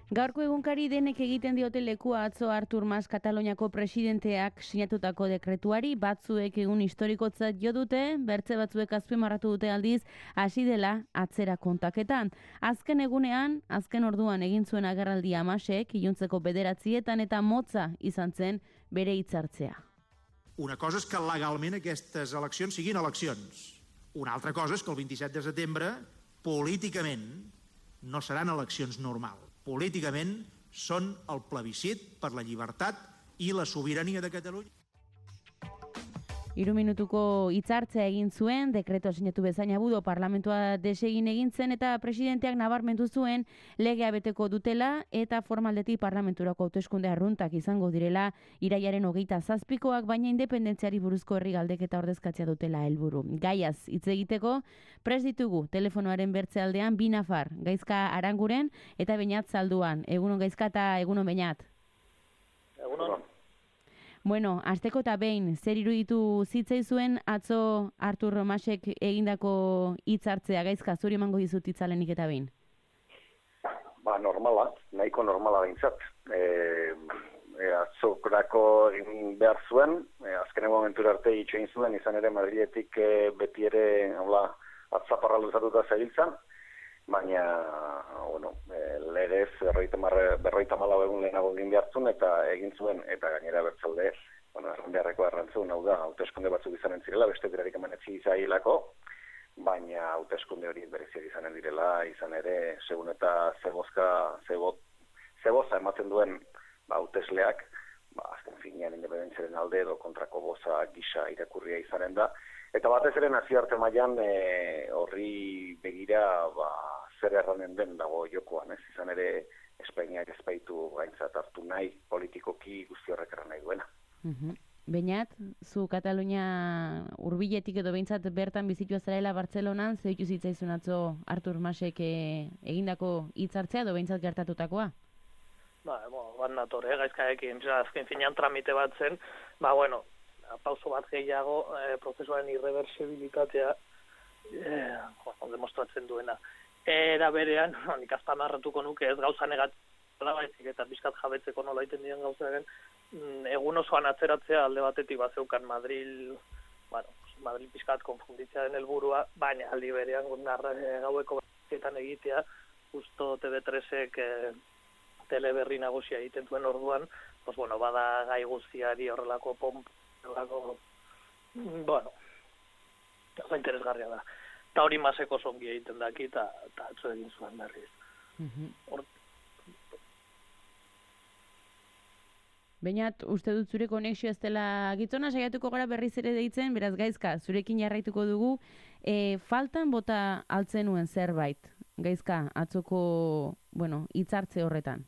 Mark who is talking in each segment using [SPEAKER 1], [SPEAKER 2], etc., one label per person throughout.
[SPEAKER 1] Gaurko egunkari denek egiten diote lekua atzo Artur Mas Kataloniako presidenteak sinatutako dekretuari, batzuek egun historikotzat jo dute, bertze batzuek azpimarratu dute aldiz, hasi dela atzera kontaketan. Azken egunean, azken orduan egin zuen agerraldia Masek, iluntzeko 9 eta motza izan zen bere hitzartzea.
[SPEAKER 2] Una cosa és que legalment aquestes eleccions siguin eleccions. Una altra cosa és que el 27 de setembre, políticament, no seran eleccions normals. Políticament són el plebiscit per la llibertat i la sobirania de Catalunya.
[SPEAKER 1] 3 minutuko hitzartzea egin zuen, dekreto sinatu bezain abudo parlamentua desegin egin zen eta presidenteak nabarmendu zuen legea beteko dutela eta formaldetik parlamenturako hauteskunde arruntak izango direla irailaren 27koak, baina independentziari buruzko herri galdeketa ordezkatzea dutela helburu. Gaiaz hitz egiteko prest ditugu telefonoaren bertze aldean bi nafar, Gaizka Aranguren eta Beñat Zalduan. Egunon Gaizka eta egunon Beñat.
[SPEAKER 3] Egunon.
[SPEAKER 1] Bueno, hasteko eta behin, zer iruditu zitzaizuen atzo Artur Masek egindako hitzartzea, Gaizka, zuri emango dizut hitzalenik eta behin?
[SPEAKER 3] Normala, nahiko normala behintzat. Atzokrako egin behar zuen, azkenen momentura arte itxoin zuen, izan ere Madriletik beti ere atzaparra luzatuta zebiltzan, baina, legez 54 egun lehenago egin behar zuen, eta egin zuen, eta gainera bertzalde, erran beharreko arrantzun, hau da, hauteskunde batzuk izanen zirela, beste dirarik emanetzi izailako, baina hauteskunde hori bereziak izanen direla, izan ere, segun eta zeboza ematen duen hautesleak, azken finean independentziaren alde edo kontrako boza gisa irakurria izanen da, eta batez ere nazioarte mailan horri begira zer erranen den dago jokoan, izan ere Espainiak ez baitu gaintzat hartu nahi, politikoki guzti horrek erran nahi duena.
[SPEAKER 1] Beñat, zu Katalunia hurbiletik edo behintzat bertan bizitua zarela Bartzelonan, ze ditu zitzaizun atzo Artur Masek egindako hitzartzea edo behintzat gertatutakoa?
[SPEAKER 4] Bat nator, Gaizkaekin, azken finean tramite bat zen, pauso bat gehiago prozesuaren irreversibilitatea demostratzen duena. Era berean, nik azpimarratuko nuke ez gauza negatiboa baizik eta pixkat jabetzeko nola egiten diren gauzaren, egun osoan atzeratzea alde batetik bazeukan Madril pixkat konfunditzearen helburua, baina aldi berean gaueko batzuetan egitea, justo TV3ek teleberri nagusia egiten duen orduan, bada gai guztiari horrelako interesgarria da. Eta hori Maseko zongi egiten daki, eta atzo egin zuen berriz.
[SPEAKER 1] Beñat, uste dut zure konexio ez dela gizona, saiatuko gara berriz ere deitzen, beraz Gaizka, zurekin jarraituko dugu, faltan bota altzenuen zerbait, Gaizka, atzoko, hitzartze horretan?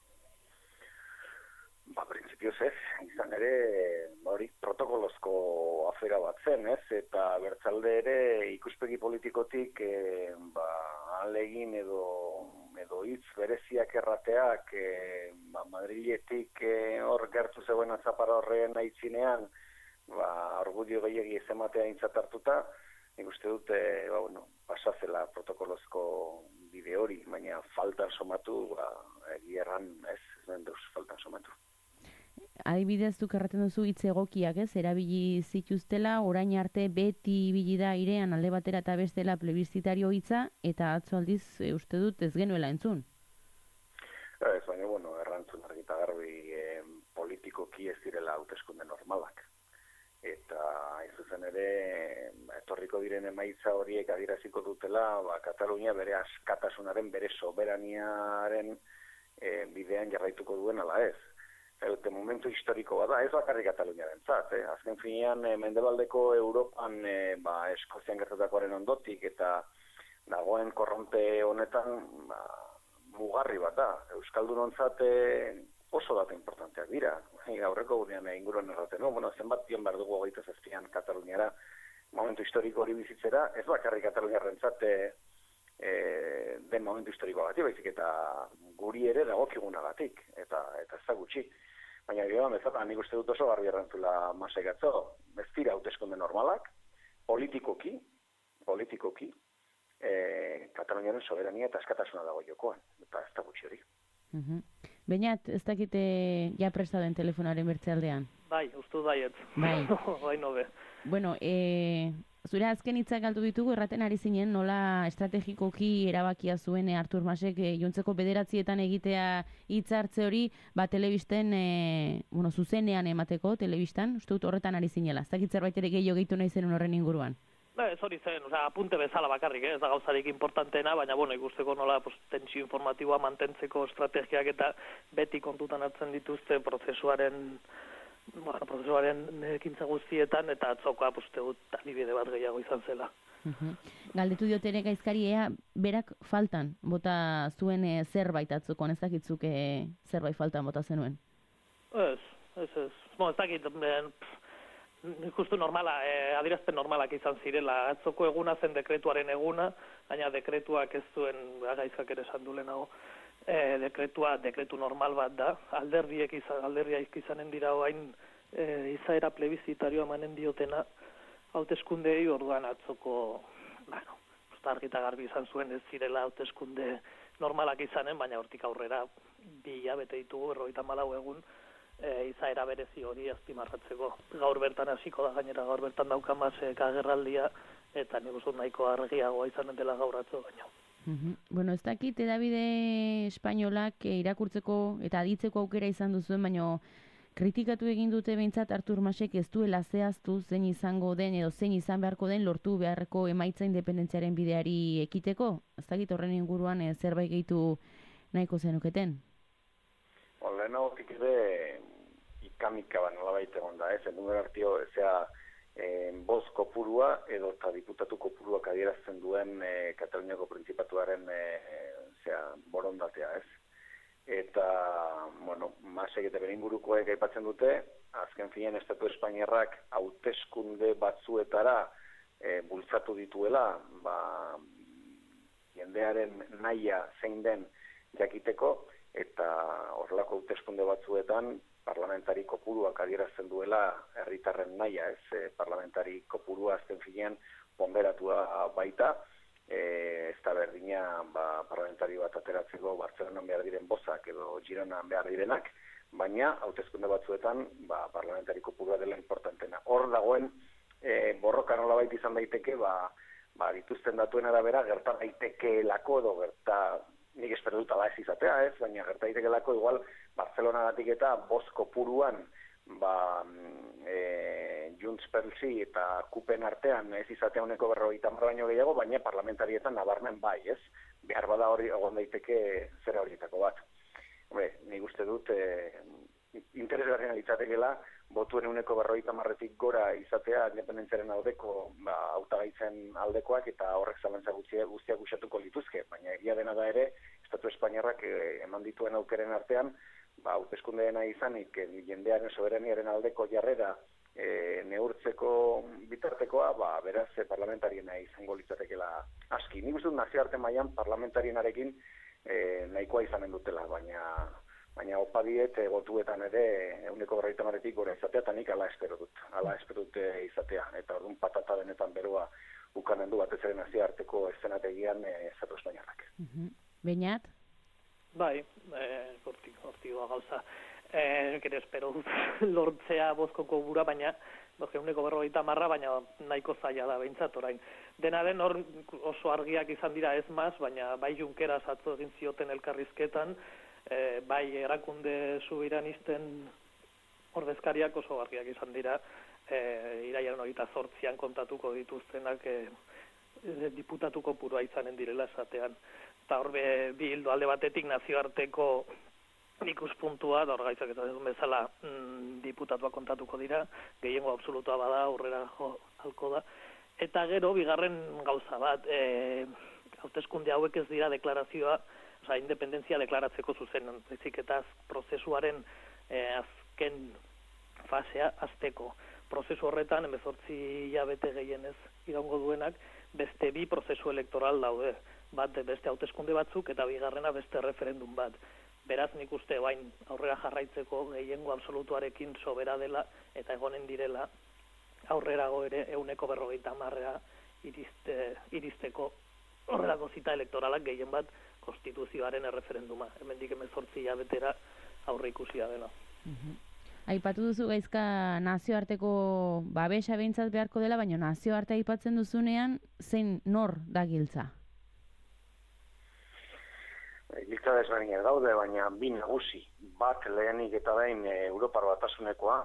[SPEAKER 3] Printzipioz ez, izan ere, protokolozko afera bat zen, eta bertzalde ere ikuspegi politikotik ahalegin edo hitz bereziak errateak Madriletik hor gertu zegoen atzapara horren aitzinean argudio gehiagi ez ematea aintzat hartuta, nik uste dut pasazela protokolozko bide hori, baina faltan somatu, egierran ez den deus faltan somatu.
[SPEAKER 1] Adibidez, duk erraten duzu hitz egokiak, erabili zituztela, orain arte beti ibili da airean alde batera eta bestela plebistzitario hitza, eta atzo aldiz uste dut ez genuela entzun.
[SPEAKER 3] Ez, baina, errantzun argita garbi politikoki ez direla hauteskunde normalak. Eta, ez zuzen ere, etorriko diren emaitza horiek adieraziko dutela, Katalunia bere askatasunaren, bere soberaniaren bidean jarraituko duen ala ez. Eta momentu historiko bada, ez bakarrik Kataluniaren zat. Azken finean, mendebaldeko Europan Eskozian gertatakoaren ondotik eta dagoen korronte honetan mugarri bat da. Euskaldunontzat oso data importanteak dira. Aurreko gurean inguruan erraten, zenbat dion behar dugu 27an Kataluniara momentu historiko hori bizitzera, ez bakarrik Kataluniaren zat den momentu historiko bati, baizik eta guri ere dagokigunagatik, eta ez da gutxi. Baina bezala, nik uste dut oso garbi errantzula Masek atzo, ez dira hauteskunde normalak, politikoki, Kataluniaren soberania eta askatasuna dago jokoan, eta ez da gutxi hori.
[SPEAKER 1] Beñat, ez dakite ja presta den telefonaren bertzealdean?
[SPEAKER 4] Bai, uste baiet.
[SPEAKER 1] Bai.
[SPEAKER 4] Bai, nobe.
[SPEAKER 1] Bueno, zure azken hitzak galdu ditugu, erraten ari zinen nola estrategikoki erabakia zuen Artur Masek Juntzeko bederatzietan egitea hitzartze hori, telebisten, zuzenean emateko, telebistan, uste dut horretan ari zinela. Ez dakit zerbait ere gehiago gehitu nahi zen horren inguruan.
[SPEAKER 4] Ez hori zen, apunte bezala bakarrik, ez da gauzarik importanteena, baina ikusteko nola tentsio informatiboa mantentzeko estrategiak eta beti kontutan hartzen dituzte prozesuaren ekintza guztietan, eta atzokoa dut adibide bat gehiago izan zela.
[SPEAKER 1] Galdetu diote ere gaizkari ea, berak faltan bota zuen zerbait atzoko, ez dakitzuk zerbait faltan bota zenuen?
[SPEAKER 4] Ez dakit, justu normala, adierazpen normalak izan zirela. Atzoko eguna zen dekretuaren eguna, baina dekretuak ez zuen, gaizkak ere esan du lehenago, dekretu normal bat da. Alderriak izanen dira oain izaera plebiszitarioa emanen diotena hauteskundei, orduan atzoko, argita garbi izan zuen ez zirela hauteskunde normalak izanen, baina hortik aurrera 2 hilabete ditugu, 54 egun, izaera berezi hori azpimarratzeko. Gaur bertan hasiko da, gainera gaur bertan dauka Masek agerraldia, eta nik uste nahiko argiagoa izanen dela gaur atzo baino.
[SPEAKER 1] Bueno, ez dakit edabide espainolak irakurtzeko eta aditzeko aukera izan duzuen, baino kritikatu egin dute behintzat Artur Masek ez duela zehaztu zein izango den edo zein izan beharko den lortu beharreko emaitza independentziaren bideari ekiteko. Ez dakit horren inguruan zerbait gehitu nahiko zenuketen?
[SPEAKER 3] Lehenagotik ere ikamika nolabait egon da, enumer artio, boz kopurua edo eta diputatu kopuruak adierazten duen Kataluniako Printzipatuaren borondatea, ez? Eta, Masek eta bere ingurukoek aipatzen dute, azken finean Estatu Espainiarrak hauteskunde batzuetara bultzatu dituela, jendearen nahia zein den jakiteko, eta horrelako hauteskunde batzuetan parlamentari kopuruak adierazten duela herritarren nahia, ez? Parlamentari kopurua azken finean ponderatua baita, ez da berdina parlamentari bat ateratzeko Bartzelonan behar diren bozak edo Gironan behar direnak, baina hauteskunde batzuetan parlamentari kopurua dela importantena. Hor dagoen borroka nolabait izan daiteke, dituzten datuen arabera gerta daitekeelako edo nik espero dut ala ez izatea, ez? Baina gerta daitekeelako igual Bartzelonagatik eta boz kopuruan Junts Pelsi eta Kupen artean ez izatea 50 baino gehiago, baina parlamentarietan nabarmen bai, ez? Behar bada hori egon daiteke zera horietako bat. Nik uste dut interesgarriena litzatekeela botuen 50-tik gora izatea independentziaren aldeko hautagaitzen aldekoak eta horrek zalantza guztiak usatuko lituzke, baina egia dena da ere Estatu Espainiarrak eman dituen aukeren artean hauteskundeena izanik jendearen soberaniaren aldeko jarrera neurtzeko bitartekoa, beraz parlamentariena izango litzatekeela aski. Nik uste dut nazioarte mailan parlamentarienarekin nahikoa izanen dutela, baina opa diet botuetan ere 50-tik gora izatea, eta nik ala espero dut izatea, eta orduan patata denetan beroa ukanen du batez ere nazioarteko eszenategian Estatu Espainiarrak.
[SPEAKER 1] Beñat?
[SPEAKER 4] Bai, hortigoa gauza. Kere espero dut lortzea bozko kopura, baina 50 baina nahiko zaila da behintzat orain. Dena den hor oso argiak izan dira ez maz, baina bai Junkeras atzo egin zioten elkarrizketan, bai erakunde subiranisten ordezkariak oso argiak izan dira, iraiaren 28an kontatuko dituztenak diputatu kopurua izanen direla esatean. Eta hor bi hildo alde batetik nazioarteko ikuspuntua, da hor gaitzak eta duen bezala diputatua kontatuko dira, gehiengo absolutua bada, aurrera halko da. Eta gero, bigarren gauza bat, hauteskunde hauek ez dira deklarazioa, independentzia deklaratzeko zuzen, bezik eta prozesuaren azken fasea azteko. Prozesu horretan, 18 hilabete gehienez iraungo duenak, beste 2 prozesu elektoral daude. Bat beste hauteskunde batzuk eta bigarrena beste referendum bat. Beraz nik uste bain aurrera jarraitzeko gehiengo absolutuarekin sobera dela eta egonen direla aurrerago ere 150 iristeko horrelako zita elektoralak gehien bat konstituzioaren erreferenduma. Hemendik 18 hilabetera aurre ikusia dena.
[SPEAKER 1] Aipatu duzu gaizka nazioarteko babesa behintzat beharko dela, baina nazioarte aipatzen duzunean, zein nor da Giltza?
[SPEAKER 3] Giltza desberdinak daude, baina bi nagusi. Bat lehenik eta behin Europar Batasunekoa,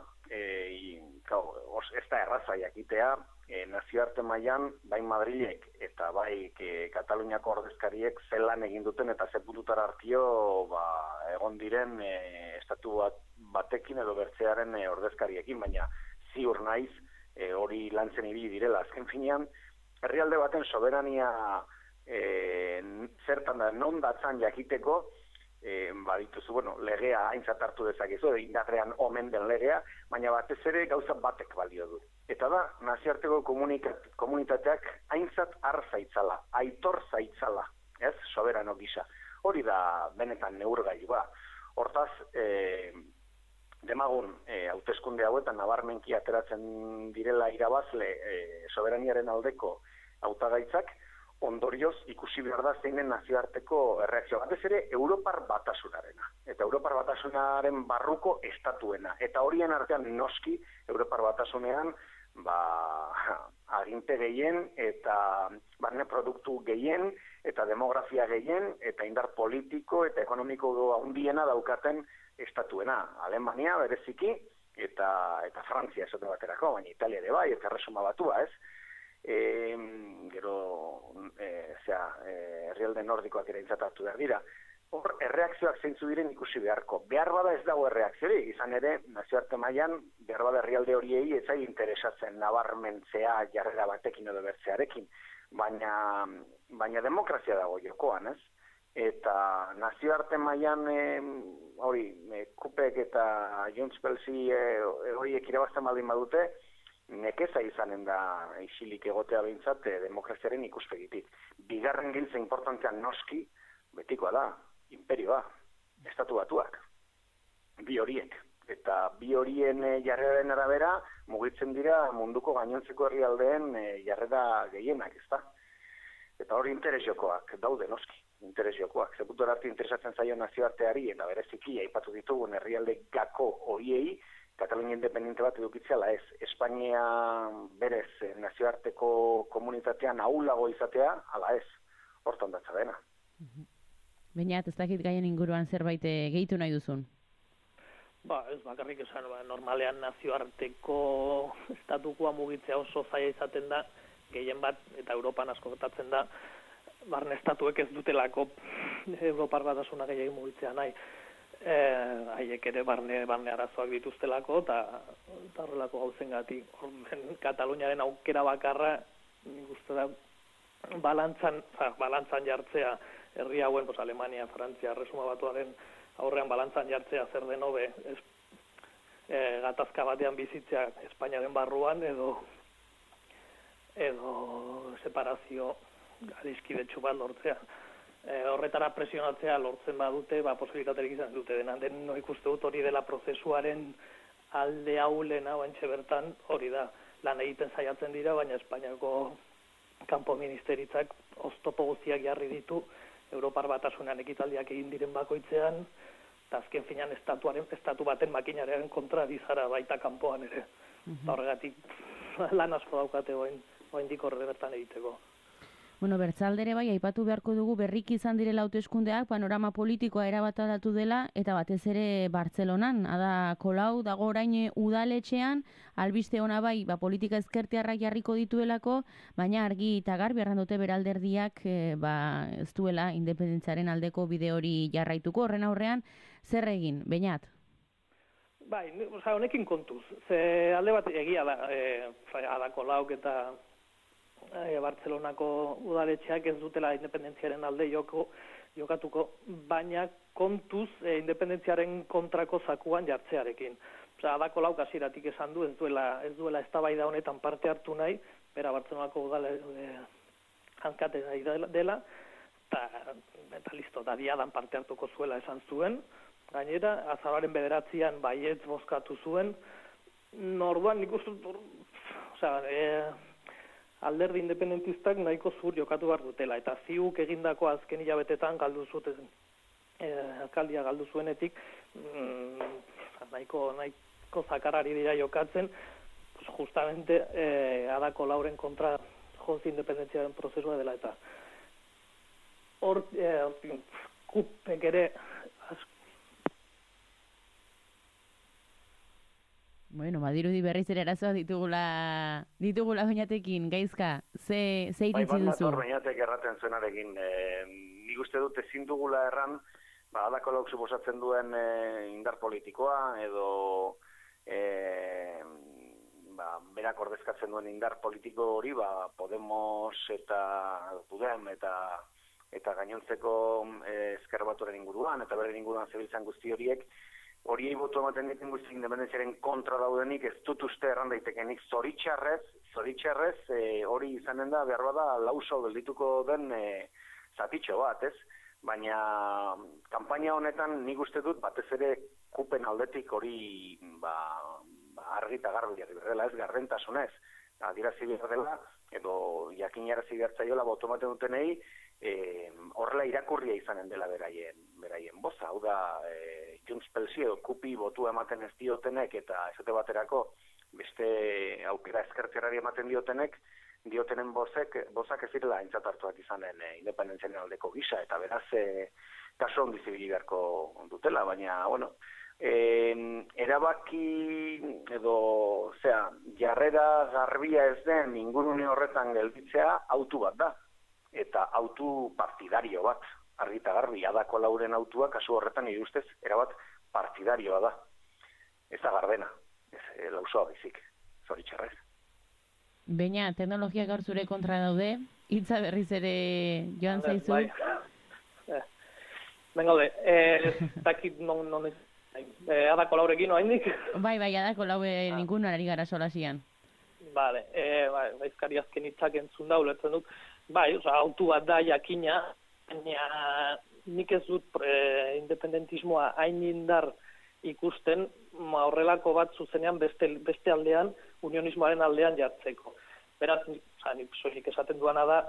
[SPEAKER 3] ez da erraza jakitea, nazioarte mailan bai Madrilek eta bai Kataluniako ordezkariek zelan egin duten eta ze puntutara artio egon diren estatu batekin edo bertzearen ordezkariekin, baina ziur naiz hori lantzen ibili direla. Azken finean, herrialde baten soberania zertan da, non datzan jakiteko, badituzu, legea aintzat hartu dezakezu, indarrean omen den legea, baina batez ere gauza batek balio du. Eta da, nazioarteko komunitateak aintzat har zaitzala, aitor zaitzala, ez, soberano gisa. Hori da benetan neurgailua. Hortaz, demagun hauteskunde hauetan nabarmenki ateratzen direla irabazle soberaniaren aldeko hautagaitzak, ondorioz ikusi behar da zeinen nazioarteko erreakzioa. Batez ere, Europar Batasunarena. Eta Europar Batasunaren barruko estatuena. Eta horien artean noski, Europar Batasunean, aginte gehien, eta barne produktu gehien, eta demografia gehien, eta indar politiko eta ekonomiko handiena daukaten estatuena. Alemania bereziki, eta Frantzia esote baterako, baina Italia ere bai, eta Erresuma Batua, ez? Herrialde nordikoak ere hartu behar dira. Hor, erreakzioak zeintzu diren ikusi beharko. Behar bada ez dago erreakziorik, izan ere, nazioarte mailan behar bada herrialde horiei ez zai interesatzen nabarmentzea jarrera batekin edo bertzearekin, baina demokrazia dago jokoan, ez? Eta nazioarte mailan Kupek eta Junts Pelsi horiek irabazten baldin badute, nekeza izanen da isilik egotea behintzat demokraziaren ikuspegitik. Bigarren giltza importantean noski, betikoa da, imperioa, estatu batuak, bi horiek. Eta bi horien jarreraren arabera mugitzen dira munduko gainontzeko herrialdeen jarrera gehienak, ezta? Eta hori interes jokoak daude noski, interes jokoak. Zeputor arte interesatzen zaio nazioarteari eta bereziki aipatu ditugun herrialde gako horiei, Katalunia independente bat edukitzeala ez. Espainia berez nazioarteko komunitatean ahulago izatea, ala ez. Hortan datza dena.
[SPEAKER 1] Baina, ez dakit gaien inguruan zerbait gehitu nahi duzun?
[SPEAKER 4] Ez bakarrik esan, normalean nazioarteko estatukoa mugitzea oso zaila izaten da, gehien bat, eta Europan asko gertatzen da, barne estatuek ez dutelako Europar Batasuna gehiagin mugitzea nahi. Haiek ere barne arazoak dituztelako eta horrelako gauzengatik. Kataluniaren aukera bakarra nik uste da balantzan jartzea herri hauen, Alemania, Frantzia, Erresuma Batuaren aurrean balantzan jartzea zer den hobe gatazka batean bizitzea Espainiaren barruan edo separazio adiskidetsu bat lortzea. Horretara presionatzea lortzen badute, posibilitaterik izan dute dena. Den ikuste dut hori dela prozesuaren alde aulena, bantxe bertan hori da. Lan egiten saiatzen dira, baina Espainiako kanpo ministeritzak oztopo guztiak jarri ditu Europar Batasunean ekitaldiak egin diren bakoitzean, eta azken finean estatu baten makinaren kontra dizara baita kanpoan ere. Horregatik lan asko daukate oraindik horre bertan egiteko.
[SPEAKER 1] Bertzaldere bai, aipatu beharko dugu berriki izan direla hauteskundeak, panorama politikoa erabat aldatu dela, eta batez ere Bartzelonan. Ada Colau dago orain udaletxean, albiste ona bai, politika ezkertiarrak jarriko dituelako, baina argi eta garbi errandote beralderdiak ez duela independentziaren aldeko bide hori jarraituko. Horren aurrean, zer egin, Beñat?
[SPEAKER 4] Bai, honekin kontuz. Ze alde bat egia da, Ada Colauk eta Bartzelonako udaletxeak ez dutela independentziaren alde jokatuko, baina kontuz independentziaren kontrako zakuan jartzearekin. Ada Colauk hasieratik esan du ez duela eztabaida honetan parte hartu nahi, bera Bartzelonako alkate nahi dela, eta listo, da diadan parte hartuko zuela esan zuen. Gainera, azaroaren 9an baietz bozkatu zuen, orduan nik uste alderdi independentistak nahiko zur jokatu behar dutela, eta ziuk egindako azken hilabetetan galdu zuten alkaldia galdu zuenetik nahiko zakarari dira jokatzen, pues justamente Ada Colauren kontra joz independentziaren prozesua dela, eta hor kupek ere
[SPEAKER 1] Bueno, badirudi berriz ere arazoak ditugula Beñatekin, Gaizka, ze iritzi duzu?
[SPEAKER 3] Bai, Beñatek erraten zuenarekin, nik uste dut ezin dugula erran, Ada Colauk suposatzen duen indar politikoa, edo berak ordezkatzen duen indar politiko hori, Podemos eta Podem eta gainontzeko ezker batuaren inguruan, eta beren inguruan zebiltzan guzti horiei botu ematen ditzen guzti independentziaren kontra daudenik, ez dut uste erran daitekenik zoritxarrez, hori izanen da, behar bada, lauso geldituko den zatitxo bat, ez? Baina, kanpaina honetan nik uste dut, batez ere kupen aldetik hori argita garbi dela, ez gardentasunez, adirazi behar dela, edo jakinarazi behar zaiola botu ematen dutenei, horrela irakurria izanen dela beraien boza, hau da, Junts Pelsi edo kupi botu ematen ez diotenek eta esate baterako beste aukera eskertzerari ematen diotenen bozak ez direla aintzat hartuak izanen independentziaren aldeko gisa, eta beraz kaso ondi zibili beharko dutela, baina, bueno, erabaki edo, jarrera garbia ez den ingurune horretan gelditzea autu bat da, eta autu partidario bat, argita garbi, Ada Colauren autua kasu horretan nire ustez erabat partidarioa da. Ez da gardena, ez lausoa baizik, zoritxarrez.
[SPEAKER 1] Beña, teknologia gaur zure kontra daude, hitza berriz ere joan zaizu.
[SPEAKER 4] Ben gaude, dakit non Ada Colaurekin oaindik?
[SPEAKER 1] Bai, Ada Colauren ningunan ari gara solasian.
[SPEAKER 4] Vale, baizkari azken hitzak entzun da, ulertzen dut. Bai, autu bat da jakina, baina nik ez dut independentismoa hain indar ikusten, horrelako bat zuzenean beste aldean, unionismoaren aldean jartzeko. Beraz, nik soilik esaten duana da,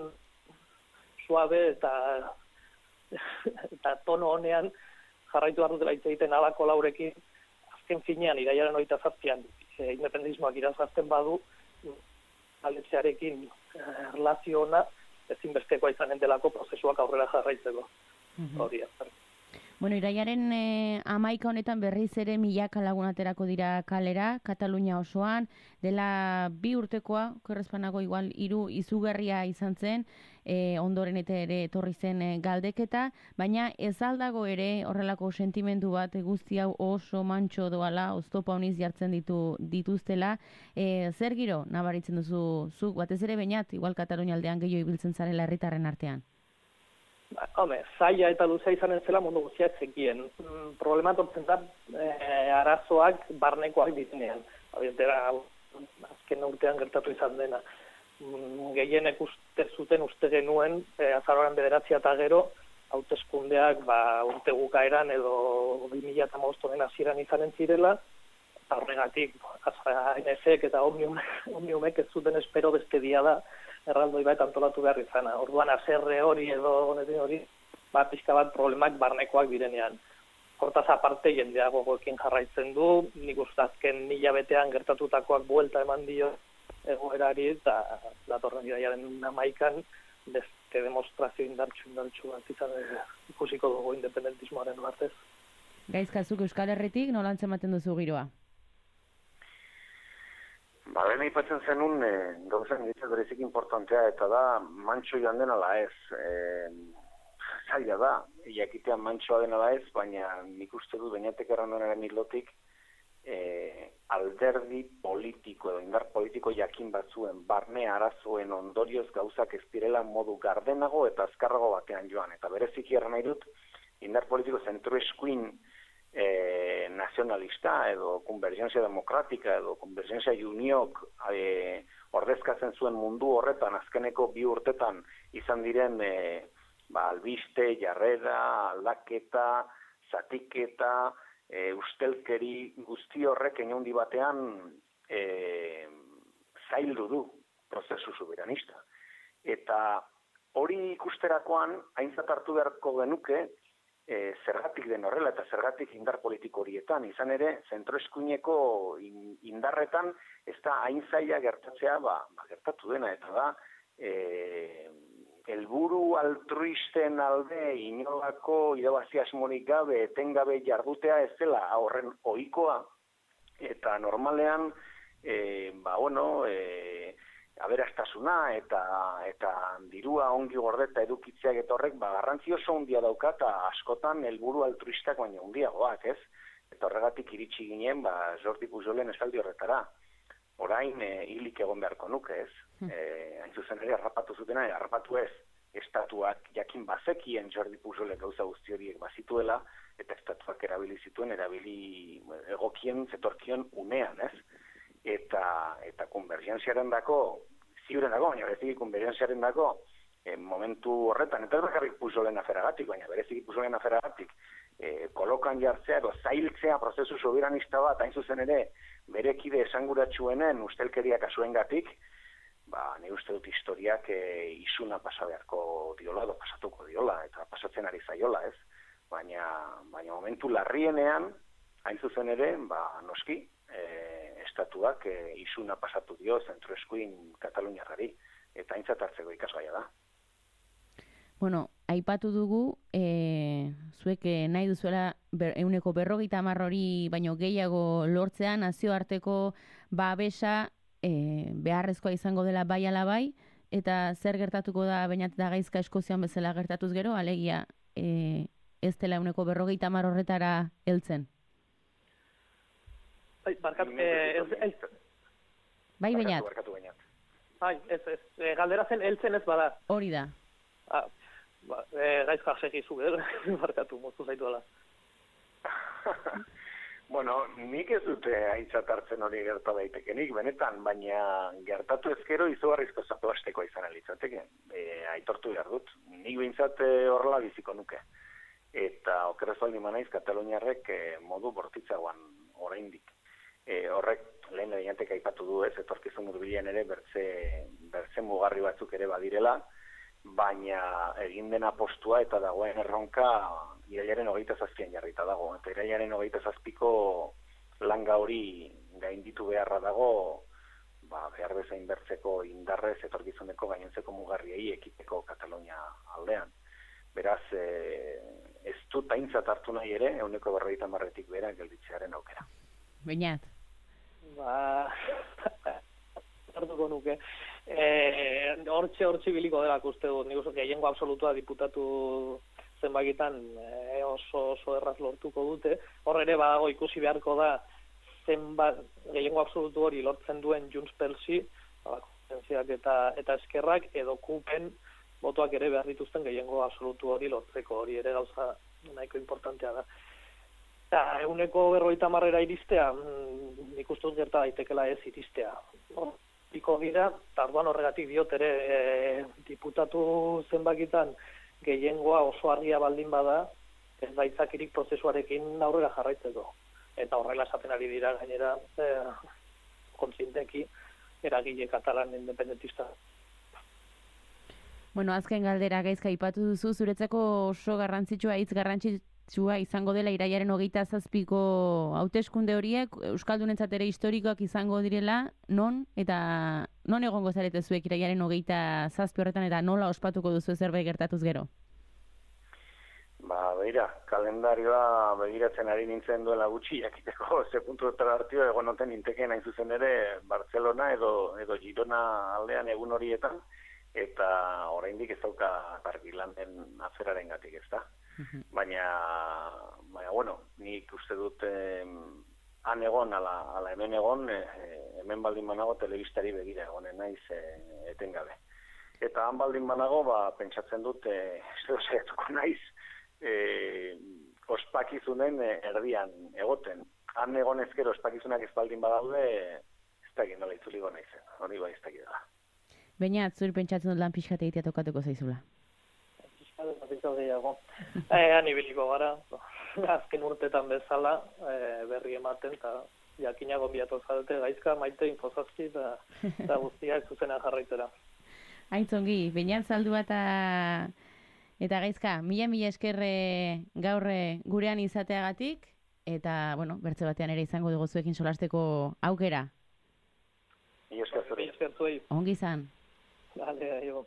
[SPEAKER 4] suabe eta tono honean jarraitu behar dutela hitz egiten Ada Colaurekin, azken finean, iraiaren 27an, independentismoak irazgazten badu, aletxearekin erlazio ona, ezinbestekoa izanen delako prozesuak aurrera jarraitzeko. Hori,
[SPEAKER 1] Bueno, iraiaren 11 honetan berriz ere milaka lagun aterako dira kalera, Katalunia osoan, dela 2 urtekoa, korrespanago igual 3 izugarria izan zen, ondoren eta ere etorri zen galdeketa, baina ez aldago ere horrelako sentimendu bat guzti hau oso mantxo doala, oztopa honiz jartzen dituztela. Zer giro nabaritzen duzu zuk, batez ere Beñat, igual Katalunia aldean gehiago ibiltzen zarela herritarren artean?
[SPEAKER 4] Zaila eta luzea izanen zela mundu guztiak zekien. Problema tortzen da arazoak barnekoak direnean. Azken urtean gertatu izan dena. Gehienek uste genuen, azaroaren 9 eta gero, hauteskundeak urte bukaeran edo 2015 hasieran izanen zirela, eta horregatik ANF-ek eta Omniumek ez zuten espero beste dia da, erraldoi bat antolatu behar izana. Orduan, aserre hori edo hori, pixka bat problemak barnekoak direnean. Hortaz aparte, jendea gogoekin jarraitzen du, nik uste azken hilabetean gertatutakoak buelta eman dio egoerari, eta datorren iraiaren 11an, beste demostrazio indartxu bat izan ikusiko dugu independentismoaren batez.
[SPEAKER 1] Gaizkazuk Euskal Herritik nola antzematen duzu giroa?
[SPEAKER 3] Lehen aipatzen zenun, gauzen ditzen berezik importantea, eta da, mantxo joan dena la ez. Zaila da, jakitean mantxoa dena la ez, baina nik uste du Beñatek erranduenaren hilotik, alderdi politiko edo indar politiko jakin batzuen, barne arazoen ondorioz gauzak ez direla modu gardenago eta azkarrago batean joan. Eta bereziki erran nahi dut, indar politiko zentru eskuin nazionalista edo Convergencia Democrática edo Convergencia Uniok ordezkatzen zuen mundu horretan azkeneko 2 urtetan izan diren albiste, jarrera, aldaketa, zatiketa, ustelkeri guzti horrek inundi batean zaildu du prozesu soberanista. Eta hori ikusterakoan, aintzat hartu beharko genuke, zergatik den horrela eta zergatik indar politiko horietan. Izan ere, zentroeskuineko indarretan ez da hain zaila gertatzea, gertatu dena, eta da, helburu altruisten alde inolako irabazi asmorik gabe, etengabe jardutea ez dela horren ohikoa, eta normalean, aberastasuna eta dirua ongi gordeta edukitzeak eta horrek garrantzi oso handia dauka eta askotan helburu altruistak baina handiagoak, ez? Eta horregatik iritsi ginen Jordi Pujolen esaldi horretara. Orain hilik egon beharko nuke, ez? Hain zuzen ere harrapatu zutena, harrapatu ez. Estatuak jakin bazekien Jordi Pujolek gauza guzti horiek bazituela eta estatuak erabili zituen egokien zetorkion unean, ez? Eta konvergentziaren dako, ziuren dago, baina berezik konvergentziaren dako, momentu horretan, eta ez bakarrik Pujolen aferagatik, baina berezik Pujolen aferagatik, kolokan jartzea edo zailtzea prozesu soberanista bat, hain zuzen ere, berekide esanguratsuenen ustelkeria kasuengatik, ni uste dut historiak isuna pasa beharko diola, edo pasatuko diola, eta pasatzen ari zaiola, ez? Baina momentu larrienean, hain zuzen ere, noski, estatuak isuna pasatu dio zentroeskuin Kataluniarrari, eta aintzat hartzeko ikasgaia da.
[SPEAKER 1] Bueno, aipatu dugu, zuek nahi duzuela 50% hori baino gehiago lortzea, nazioarteko babesa beharrezkoa izango dela bai ala bai, eta zer gertatuko da Beñat eta Gaizka Eskozian bezala gertatuz gero, alegia ez dela 50% horretara heltzen.
[SPEAKER 4] Bai,
[SPEAKER 1] Bai, Beñat.
[SPEAKER 4] Bai, galdera zen heltzen ez bada.
[SPEAKER 1] Hori da.
[SPEAKER 4] Gaizka segizu, barkatu, moztu zaitu ala.
[SPEAKER 3] Bueno, nik ez dute aintzat hartzen hori gerta daitekenik, benetan, baina gertatu ezkero izugarrizko zaplasteko izan elitzateke. Aitortu behar dut. Nik behintzat horrela biziko nuke. Eta okerrez baldin manaiz, Kataluniarrek modu bortitzagoan oraindik. Horrek lehen Beñatek aipatu du ez, etorkizun hurbilean ere bertze mugarri batzuk ere badirela, baina egin dena postua eta dagoen erronka irailaren 27an jarrita dago. Eta irailaren 27ko langa hori gainditu beharra dago, behar bezain bertzeko indarrez etorkizuneko gainontzeko mugarriei ekiteko Katalunia aldean. Beraz, ez dut aintzat hartu nahi ere, 50%tik behera gelditzearen aukera.
[SPEAKER 1] Beñat.
[SPEAKER 4] Hartuko nuke. Hortxe biliko dela uste dut, nik uste gehiengo absolutua diputatu zenbakitan oso erraz lortuko dute. Hor ere badago ikusi beharko da zenbat gehiengo absolutu hori lortzen duen Junts pelsi, konferentziak eta eskerrak, edo kupen botoak ere behar dituzten gehiengo absolutu hori lortzeko, hori ere gauza nahiko importantea da. 50%ra iristea, nik uste dut gerta daitekela ez iristea. Piko dira, tarduan horregatik diot ere diputatu zenbakitan gehiengoa oso argia baldin bada, ez da itzakirik prozesuarekin aurrera jarraitzeko. Eta horrela esaten ari dira gainera kontzienteki eragile katalan independentista.
[SPEAKER 1] Bueno, azken galdera Gaizka aipatu duzu, zuretzako oso hitz garrantzitsua izango dela irailaren 27ko hauteskunde horiek, euskaldunentzat ere historikoak izango direla, non egongo zarete zuek irailaren 27 horretan eta nola ospatuko duzu zerbait gertatuz gero?
[SPEAKER 3] Begira, kalendarioa begiratzen ari nintzen duela gutxi jakiteko ze puntuetara hartio egon noten nintekeen hain zuzen ere Barcelona edo Girona aldean egun horietan, eta oraindik ez dauka Barbilanden aferaren gatik, ez da? Baina, bueno, nik uste dut han egon, ala hemen egon, hemen baldin banago telebistari begira egonen naiz etengabe. Eta han baldin banago, pentsatzen dut, saiatuko naiz, ospakizunen erdian egoten. Han egon ezkero ospakizunak ez baldin badaude, ez dakit nola itzuliko naizen, hori bai ez dakit da.
[SPEAKER 1] Beñat, zuri pentsatzen dut lan pixkate egitea tokatuko zaizula.
[SPEAKER 4] Han ibiliko gara, azken urtetan bezala berri ematen eta jakinago biatu zarete Gaizka, Maite, Infozazpi eta guztiak zuzena jarraitzera.
[SPEAKER 1] Aitzongi, Beñat Zaldua eta Gaizka, mila eskerre gaur gurean izateagatik, eta, bueno, bertze batean ere izango dugu zuekin solasteko aukera.
[SPEAKER 3] Mila esker zuei.
[SPEAKER 1] Ongi izan.
[SPEAKER 4] Dale, aio.